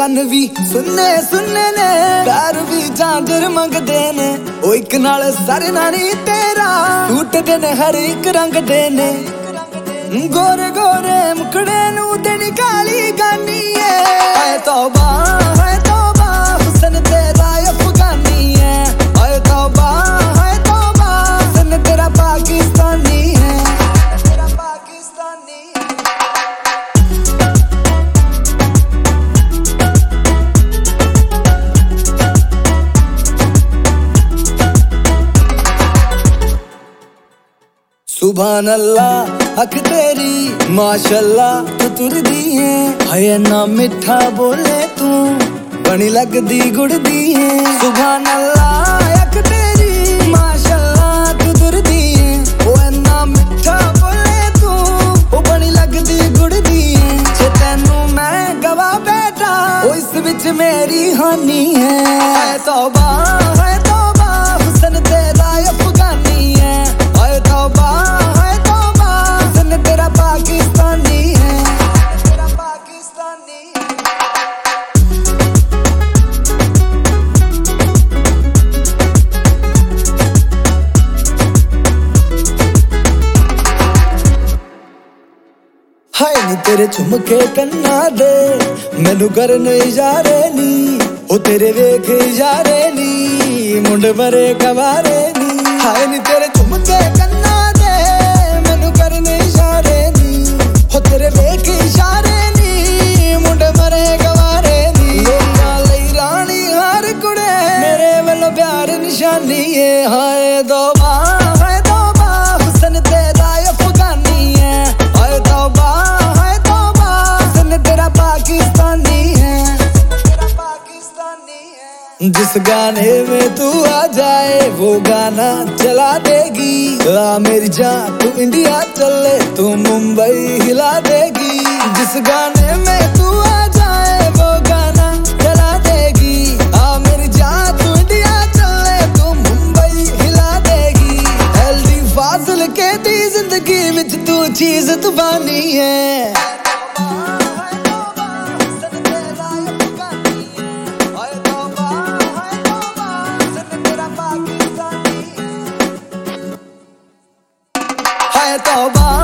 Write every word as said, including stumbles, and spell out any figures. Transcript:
कन भी सुनने सुनने ने पैर भी झांझर मंगदे ने ओ इक नाल सर नानी तेरा सूट दे ने हर एक रंग दे ने गोरे गोरे मुखड़े नू तेरी काली गानी है हाय तौबा हाय तौबा हुस्न तेरा अफगानी है हाय तौबा हाय तौबा हुस्न तेरा पाकिस्तानी है तेरा पाकिस्तानी है। सुभान अल्लाह अख तेरी माशाल्लाह तू तुरदी है हाय ना मिठा बोले तू बनी लगदी गुड़दी है सुभान अल्लाह अख तेरी माशाल्लाह तू तुरदी है ओ ना मिठा बोले तू ओ बनी लगदी गुड़दी है जे तैनू मैं गवा बैठा ओ इस विच मेरी हानि है हाय तौबा हाय तौबा हुस्न तेरा अफगानी है हाय तौबा पाकिस्तानी है तेरा पाकिस्तानी है। हाय नी तेरे झुमके कन्ना दे मैनू करने इजारे नी ओ तेरे वेख इजारे नी मुंडे मरे कवारे नी हाय नी तेरे झुमके कन्ना दे मैनू करने इजारे नी हो तेरे वेख इशारे नी मुंडे मरे गवारे नी लोकां लई रानी हर कुड़े मेरे वालों प्यार निशानी है हाय तौबा हाय तौबा हुस्न तेरा अफगानी है हाय तौबा हाय तौबा हुस्न तेरा पाकिस्तानी है तेरा पाकिस्तानी है। जिस गाने में तू आ जाए वो गाना चला देगी आ मेरी जान तू इंडिया चले तू मुंबई हिला देगी जिस गाने में तू आ जाए वो गाना चला देगी आ मेरी जान तू इंडिया चले तू मुंबई हिला देगी हेल्दी फाजिल के दी जिंदगी विच तू चीज तूफानी है। हाय तौबा